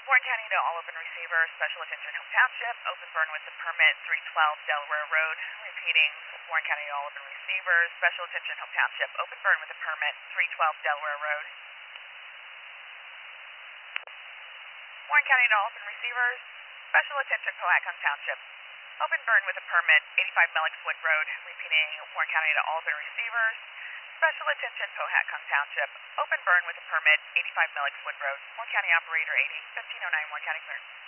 Warren County to all open receivers, special attention Home Township, open burn with the permit 312 Delaware Road. Repeating, Warren County to all open receivers, special attention Home Township, open burn with the permit 312 Delaware Road. Warren County to all open receivers, special attention Powhatan Township, open burn with a permit 85 Melix Wood Road. Repeating, Warren County to all open receivers, special attention Powhatan Township, open burn with a permit 85 Melix Wood Road. Warren County Operator 80, 1509 Warren County clear.